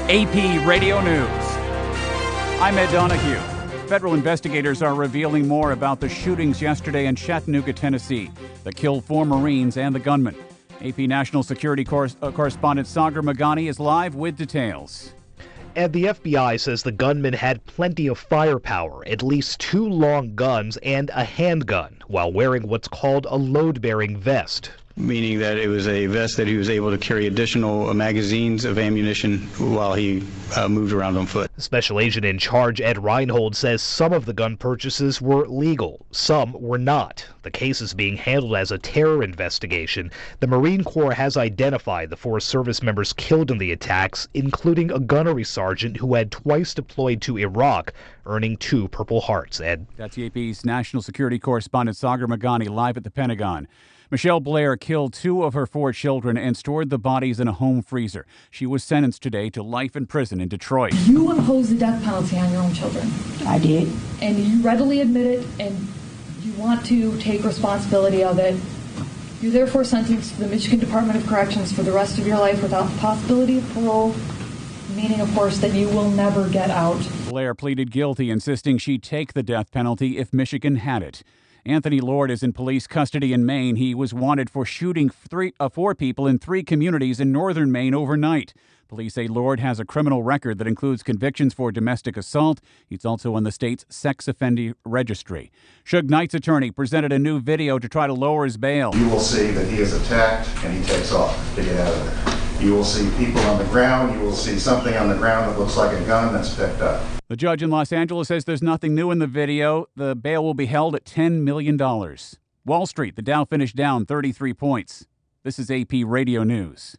AP Radio News. I'm Ed Donahue. Federal investigators are revealing more about the shootings yesterday in Chattanooga, Tennessee that killed 4 Marines and the gunman. AP National Security Correspondent Sagar Meghani is live with details. And the FBI says the gunman had plenty of firepower, at least 2 long guns and a handgun, while wearing what's called a load-bearing vest. Meaning that it was a vest that he was able to carry additional magazines of ammunition while he moved around on foot. Special Agent in charge Ed Reinhold says some of the gun purchases were legal, some were not. The case is being handled as a terror investigation. The Marine Corps has identified the 4 service members killed in the attacks, including a gunnery sergeant who had twice deployed to Iraq, earning 2 Purple Hearts. Ed? That's AP's National Security Correspondent Sagar Meghani live at the Pentagon. Michelle Blair killed 2 of her 4 children and stored the bodies in a home freezer. She was sentenced today to life in prison in Detroit. You imposed the death penalty on your own children. I did. And you readily admit it, and you want to take responsibility of it. You're therefore sentenced to the Michigan Department of Corrections for the rest of your life without the possibility of parole, meaning, of course, that you will never get out. Blair pleaded guilty, insisting she'd take the death penalty if Michigan had it. Anthony Lord is in police custody in Maine. He was wanted for shooting 4 people in 3 communities in northern Maine overnight. Police say Lord has a criminal record that includes convictions for domestic assault. He's also on the state's sex offender registry. Suge Knight's attorney presented a new video to try to lower his bail. You will see that he is attacked and he takes off to get out of there. You will see people on the ground. You will see something on the ground that looks like a gun that's picked up. The judge in Los Angeles says there's nothing new in the video. The bail will be held at $10 million. Wall Street, the Dow finished down 33 points. This is AP Radio News.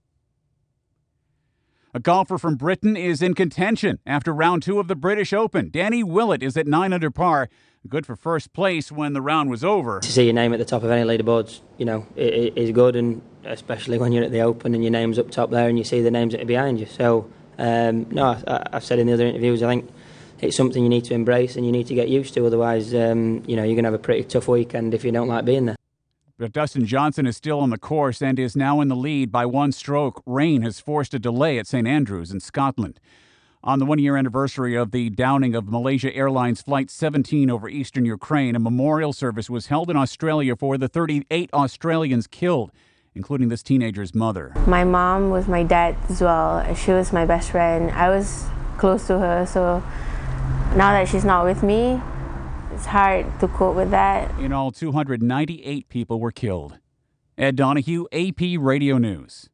A golfer from Britain is in contention after round 2 of the British Open. Danny Willett is at 9 under par, good for first place when the round was over. To see your name at the top of any leaderboards, it is good, and especially when you're at the Open and your name's up top there and you see the names that are behind you. So, I've said in the other interviews, I think it's something you need to embrace and you need to get used to. Otherwise, you're going to have a pretty tough weekend if you don't like being there. But Dustin Johnson is still on the course and is now in the lead by 1 stroke. Rain has forced a delay at St Andrews in Scotland. On the 1-year anniversary of the downing of Malaysia Airlines Flight 17 over eastern Ukraine, a memorial service was held in Australia for the 38 Australians killed, including this teenager's mother. My mom was my dad as well. She was my best friend. I was close to her, so now that she's not with me, it's hard to cope with that. In all, 298 people were killed. Ed Donahue, AP Radio News.